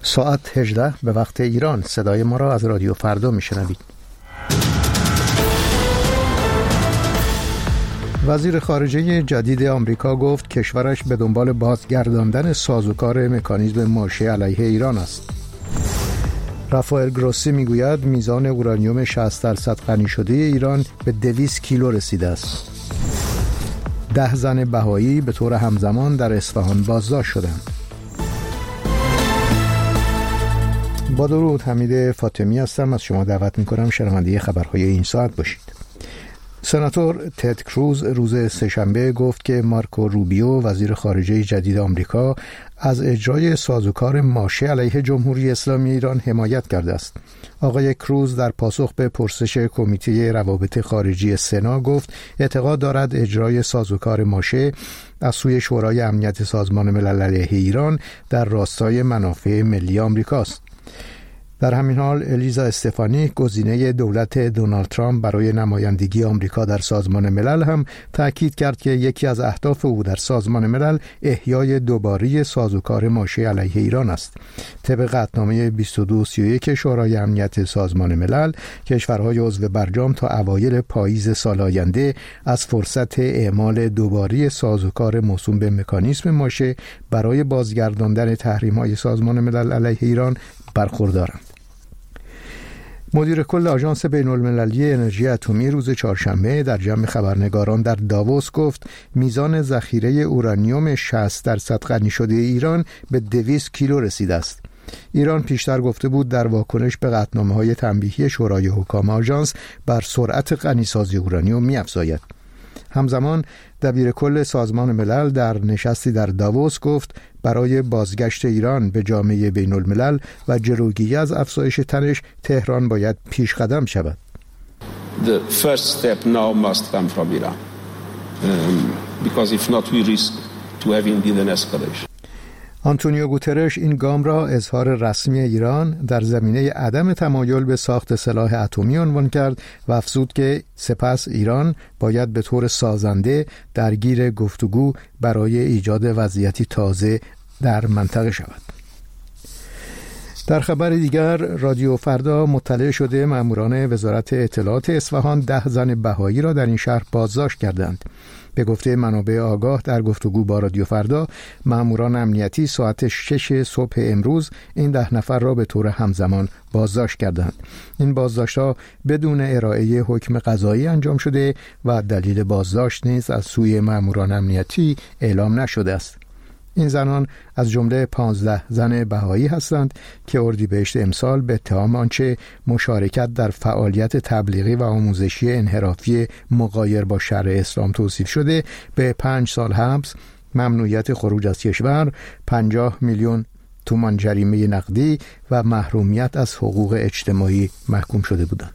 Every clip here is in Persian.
ساعت 18 به وقت ایران. صدای ما را از رادیو فردا میشنوید. وزیر خارجه جدید آمریکا گفت کشورش به دنبال بازگرداندن سازوکار مکانیزم ماشه علیه ایران است. رافائل گروسی میگوید میزان اورانیوم 60% غنی شده ایران به 200 کیلو رسیده است. 10 زن بهایی به طور همزمان در اصفهان بازداشت شدند. با درود، حمید فاطمی هستم. از شما دعوت میکنم شنونده خبرهای این ساعت باشید. سناتور تد کروز روز سه‌شنبه گفت که مارکو روبیو وزیر خارجه جدید آمریکا از اجرای سازوکار ماشه علیه جمهوری اسلامی ایران حمایت کرده است. آقای کروز در پاسخ به پرسش کمیته روابط خارجی سنا گفت اعتقاد دارد اجرای سازوکار ماشه از سوی شورای امنیت سازمان ملل علیه ایران در راستای منافع ملی آمریکاست. در همین حال الیزا استفانی گزینه دولت دونالد ترامپ برای نمایندگی آمریکا در سازمان ملل هم تأکید کرد که یکی از اهداف او در سازمان ملل احیای دوباره سازوکار ماشه علیه ایران است. طبق قطعنامه 2231 شورای امنیت سازمان ملل، کشورهای عضو برجام تا اوایل پاییز سال آینده از فرصت اعمال دوباره سازوکار موسوم به مکانیزم ماشه برای بازگرداندن تحریم‌های سازمان ملل علیه ایران برخوردارند. مدیر کل آژانس بین‌المللی انرژی اتمی روز چهارشنبه در جمع خبرنگاران در داووس گفت میزان ذخیره اورانیوم 60% غنی شده ایران به 200 کیلو رسیده است. ایران پیشتر گفته بود در واکنش به قطعنامه‌های تنبیهی شورای حکام آژانس بر سرعت غنیسازی اورانیوم می‌افزاید. همزمان دبیر کل سازمان ملل در نشستی در داووس گفت برای بازگشت ایران به جامعه بین الملل و جلوگیری از افزایش تنش، تهران باید پیش قدم شود. The first step now must come from Iran. Because if not we risk to have indeed an escalation. آنتونیو گوترش این گام را اظهار رسمی ایران در زمینه عدم تمایل به ساخت سلاح اتمی عنوان کرد و افزود که سپس ایران باید به طور سازنده درگیر گفتگو برای ایجاد وضعیتی تازه در منطقه شود. در خبر دیگر، رادیو فردا مطلع شده ماموران وزارت اطلاعات اصفهان 10 زن بهایی را در این شهر بازداشت کردند. به گفته منابع آگاه در گفتگو با رادیو فردا، ماموران امنیتی ساعت 6 صبح امروز این 10 نفر را به طور همزمان بازداشت کردند. این بازداشت‌ها بدون ارائه حکم قضایی انجام شده و دلیل بازداشت نیز از سوی ماموران امنیتی اعلام نشده است. این زنان از جمله 15 زن بهایی هستند که اردیبهشت امسال به اتهام آنچه مشارکت در فعالیت تبلیغی و آموزشی انحرافی مغایر با شرع اسلام توصیف شده به 5 سال حبس، ممنوعیت خروج از کشور، 50 میلیون تومان جریمه نقدی و محرومیت از حقوق اجتماعی محکوم شده بودند.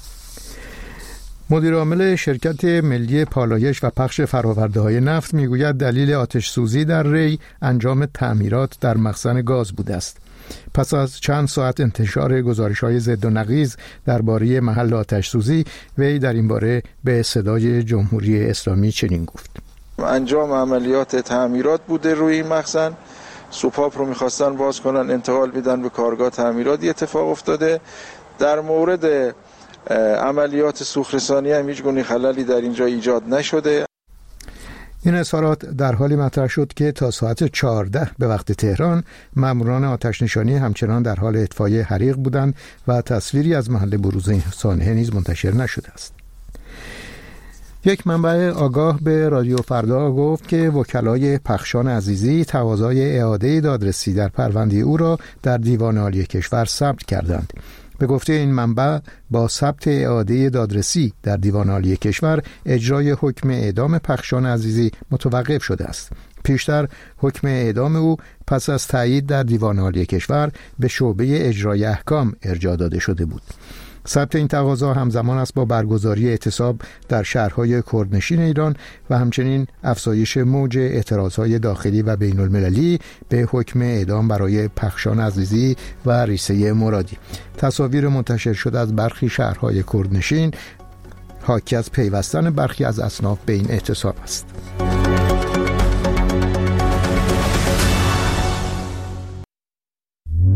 مدیر عامل شرکت ملی پالایش و پخش فرآورده‌های نفت میگوید دلیل آتش سوزی در ری انجام تعمیرات در مخزن گاز بوده است. پس از چند ساعت انتشار گزارش‌های ضد و نقیض درباره محل آتش سوزی، وی در این باره به صدای جمهوری اسلامی چنین گفت: انجام عملیات تعمیرات بوده روی این مخزن، سوپاپ رو می‌خواستن باز کنن، انتقال بدن به کارگاه تعمیرات. اتفاق افتاده. در مورد عملیات سوخت‌رسانی هم هیچ گونه خللی در اینجا ایجاد نشده. این اظهارات در حالی مطرح شد که تا ساعت 14 به وقت تهران ماموران آتش نشانی همچنان در حال اطفای حریق بودند و تصویری از محل بروز این سانحه نیز منتشر نشده است. یک منبع آگاه به رادیو فردا گفت که وکلای پخشان عزیزی تقاضای اعاده دادرسی در پرونده او را در دیوان عالی کشور ثبت کردند. به گفته این منبع، با ثبت اعاده دادرسی در دیوان عالی کشور، اجرای حکم اعدام پخشان عزیزی متوقف شده است. پیشتر حکم اعدام او پس از تایید در دیوان عالی کشور به شعبه اجرای احکام ارجاع داده شده بود. ثبت این تقاضا همزمان است با برگزاری اعتصاب در شهرهای کردنشین ایران و همچنین افزایش موج اعتراضهای داخلی و بین المللی به حکم اعدام برای پخشان عزیزی و ریسه مرادی. تصاویر منتشر شده از برخی شهرهای کردنشین حاکی از پیوستن برخی از اصناف به این اعتصاب است.